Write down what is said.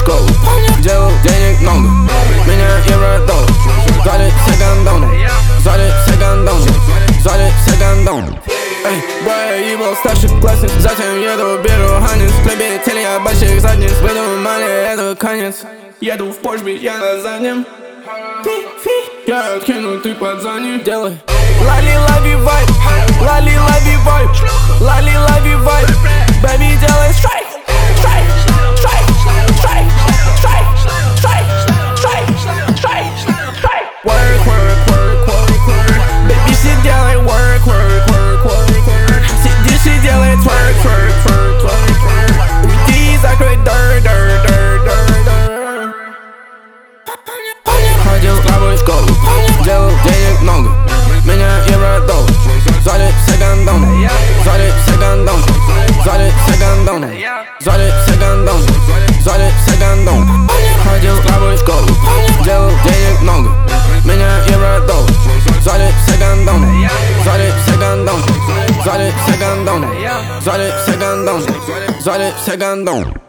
школу, делал денег много, меня евро доллар. Звали все гандоны, звали все гандоны, звали все гандоны. Эй, бой, я ебал старший классник, затем еду, беру ханец. В клубе теле я больших задниц, выйду мали, это конец. Еду в Порш, я на заднем. Я откину, ты под задним. Делай лали лави вайп, лали лави вайп, лали лави вайп. Бэби, делай страйк, страйк, страйк, страйк, страйк, страйк, страйк, страйк, страйк. Work, work, work, work, work. Baby, shit делай work, work, work, work, work. Сиди, shit делай twerk, twerk, twerk, twerk, twerk. Уйди, закрой дыр, дыр, дыр, дыр, дыр. Ходил с тобой в школу, делал денег много, меня евро доллар. Звали все гандоны, звали все гандоны, звали все гандоны, звали все гандоны, звали все гандоны. Ходил с тобой в школу, делал денег много, меня евро доллар. Звали все гандоны, звали все гандоны, звали все гандоны, звали все гандоны, звали все гандоны.